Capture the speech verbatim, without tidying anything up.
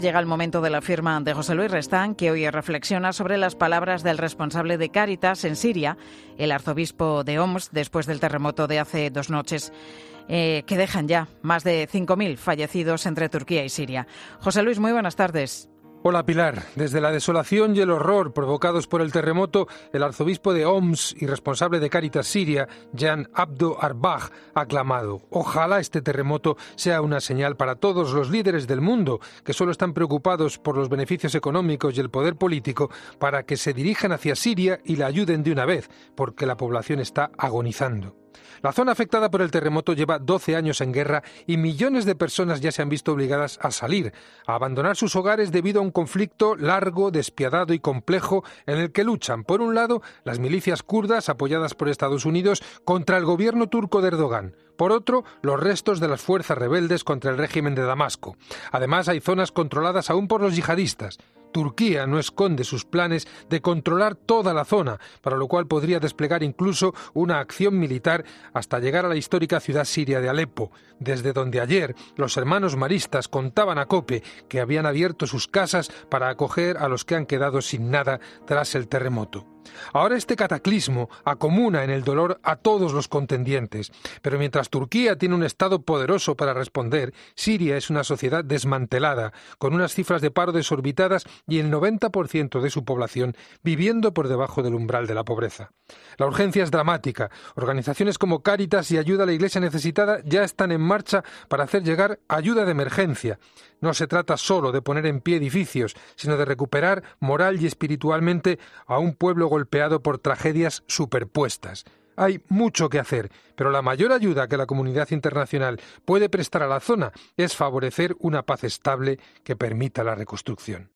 Llega el momento de la firma de José Luis Restán, que hoy reflexiona sobre las palabras del responsable de Cáritas en Siria, el arzobispo de Homs, después del terremoto de hace dos noches, eh, que dejan ya más de cinco mil fallecidos entre Turquía y Siria. José Luis, muy buenas tardes. Hola Pilar. Desde la desolación y el horror provocados por el terremoto, el arzobispo de Homs y responsable de Cáritas Siria, Jan Abdo Arbaj, ha clamado: ojalá este terremoto sea una señal para todos los líderes del mundo que solo están preocupados por los beneficios económicos y el poder político, para que se dirijan hacia Siria y la ayuden de una vez, porque la población está agonizando. La zona afectada por el terremoto lleva doce años en guerra y millones de personas ya se han visto obligadas a salir, a abandonar sus hogares debido a un conflicto largo, despiadado y complejo en el que luchan, por un lado, las milicias kurdas apoyadas por Estados Unidos contra el gobierno turco de Erdogan, por otro, los restos de las fuerzas rebeldes contra el régimen de Damasco. Además, hay zonas controladas aún por los yihadistas. Turquía no esconde sus planes de controlar toda la zona, para lo cual podría desplegar incluso una acción militar hasta llegar a la histórica ciudad siria de Alepo, desde donde ayer los hermanos maristas contaban a COPE que habían abierto sus casas para acoger a los que han quedado sin nada tras el terremoto. Ahora este cataclismo acomuna en el dolor a todos los contendientes, pero mientras Turquía tiene un Estado poderoso para responder, Siria es una sociedad desmantelada, con unas cifras de paro desorbitadas y el noventa por ciento de su población viviendo por debajo del umbral de la pobreza. La urgencia es dramática. Organizaciones como Cáritas y Ayuda a la Iglesia Necesitada ya están en marcha para hacer llegar ayuda de emergencia. No se trata solo de poner en pie edificios, sino de recuperar moral y espiritualmente a un pueblo golpeado por tragedias superpuestas. Hay mucho que hacer, pero la mayor ayuda que la comunidad internacional puede prestar a la zona es favorecer una paz estable que permita la reconstrucción.